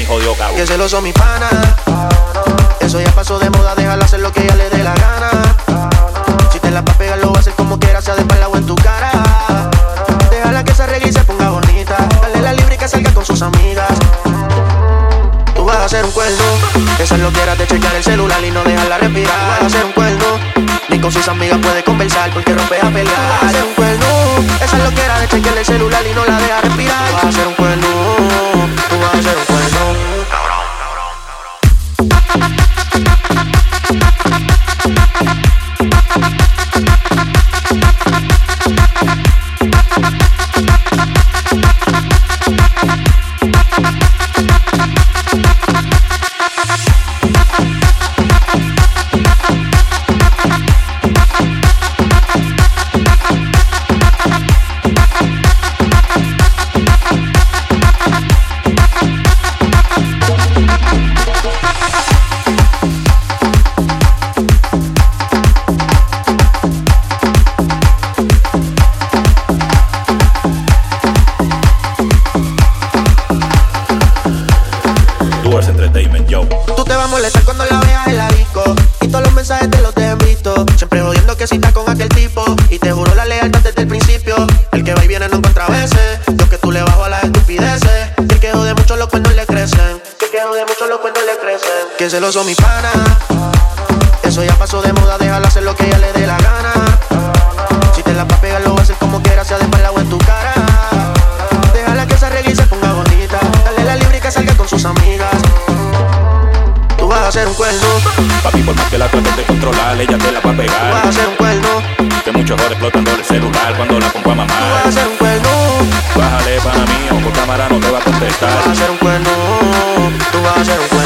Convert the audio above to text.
jodió cabo. Que celoso mi pana. Eso ya pasó de moda, déjala hacer lo que ella le dé la gana. Si te la va a pegar, lo va a hacer como quiera, sea de espalda o en tu cara. Déjala que se arregle y se ponga bonita. Dale la libre y que salga con sus amigas. Tú vas a hacer un cuerno. Esa es lo que era de checar el celular y no dejarla respirar. Tú vas a hacer un cuerno. Ni con sus amigas puede conversar porque rompe a pelear. Tú vas a hacer un cuerno. Esa es lo que era de checar el celular y no la deja respirar. Tú vas a hacer un cuerno. Tú vas a hacer un cuerno. Tú te vas a molestar cuando la veas en la disco y todos los mensajes te los dejen visto. Siempre jodiendo que si estás con aquel tipo y te juro la lealtad desde el principio. El que va y viene no encuentra veces. Yo que tú le bajo a las estupideces. Y el que jode mucho los cuernos le crecen. El que jode mucho los cuernos le crecen. Que celoso mi pana. Eso ya pasó de moda, déjala hacer lo que ella le dé la gana. Si te la va a pegar, lo va a hacer como quiera, sea de espalda o en tu cara. Déjala que se arregle y se ponga bonita. Dale la libre y que salga con sus amigas. Tú vas a hacer un cuerno. Papi, por más que la trates de controlar, ella te la va a pegar. Tú vas a hacer un cuerno. Que muchos jodes explotando el celular cuando la pongo a mamar. Tú vas a hacer un cuerno. Bájale, pana mío, por cámara no te va a contestar. Tú vas a hacer un cuerno. Tú vas a hacer un cuerno.